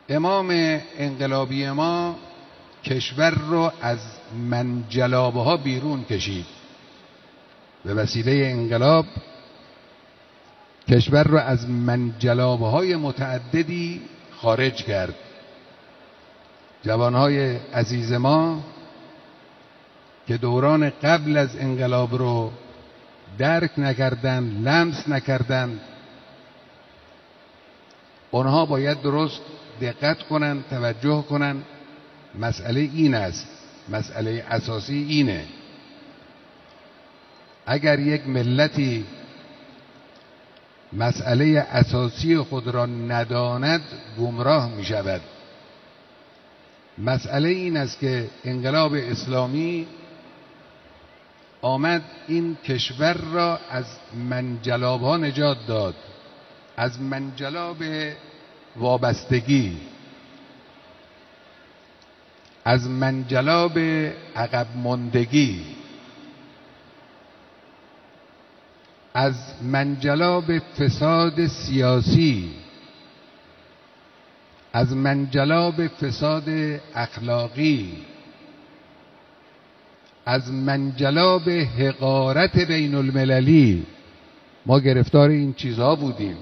امام انقلابی ما کشور رو از منجلابه ها بیرون کشید. به وسیله انقلاب کشور رو از منجلابه های متعددی خارج کرد. جوانهای عزیز ما که دوران قبل از انقلاب رو درک نکردن، لمس نکردن، اونها باید درست دقت کنن، توجه کنن. مسئله این است، مسئله اساسی اینه: اگر یک ملتی مسئله اساسی خود را نداند گمراه می شود. مسئله این است که انقلاب اسلامی آمد این کشور را از منجلاب ها نجات داد، از منجلاب وابستگی، از منجلاب عقب ماندگی، از منجلاب فساد سیاسی، از منجلاب فساد اخلاقی، از منجلاب حقارت بین المللی. ما گرفتار این چیزها بودیم.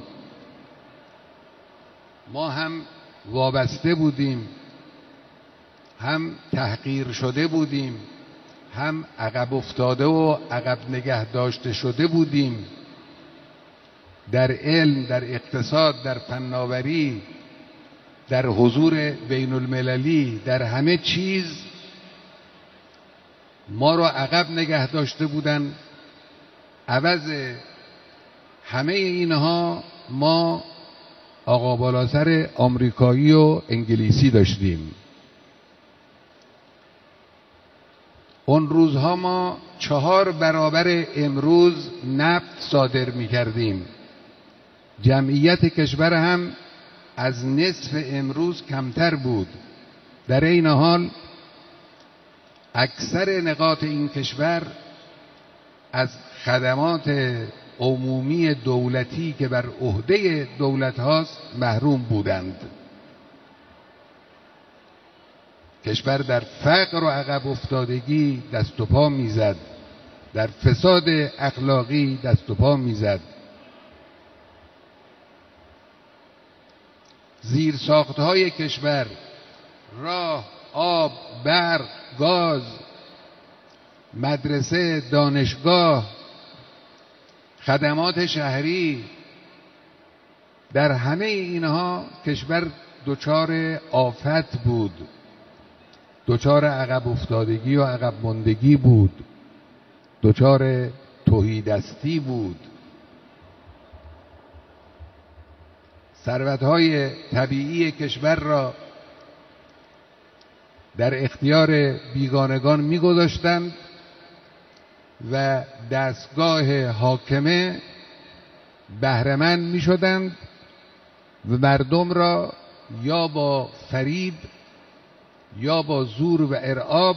ما هم وابسته بودیم، هم تحقیر شده بودیم، هم عقب افتاده و عقب نگه داشته شده بودیم. در علم، در اقتصاد، در فناوری، در حضور بین المللی، در همه چیز ما رو عقب نگه داشته بودن. عوض همه اینها ما آقا بالاسر آمریکایی و انگلیسی داشتیم. اون روزها ما 4 برابر امروز نفت صادر می کردیم. جمعیت کشور هم از نصف امروز کمتر بود. در این حال اکثر نقاط این کشور از خدمات عمومی دولتی که بر عهده دولت هاست محروم بودند. کشور در فقر و عقب افتادگی دست و پا میزد، در فساد اخلاقی دست و پا میزد. زیر ساختهای کشور، راه، آب، برق، گاز، مدرسه، دانشگاه، خدمات شهری، در همه اینها کشور دچار آفت بود، دچار عقب افتادگی و عقب ماندگی بود، دچار تهیدستی بود. ثروت‌های طبیعی کشور را در اختیار بیگانگان می‌گذاشتند و دستگاه حاکمه بهره‌مند می‌شدند و مردم را یا با فریب یا با زور و ارعاب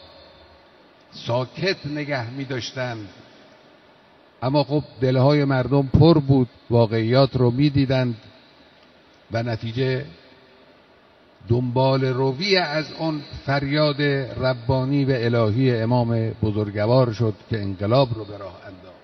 ساکت نگه می‌داشتند. اما خب دلهای مردم پر بود، واقعیات رو می‌دیدند و نتیجه دنبال روی از اون فریاد ربانی و الهی امام بزرگوار شد که انقلاب رو به راه انداخت.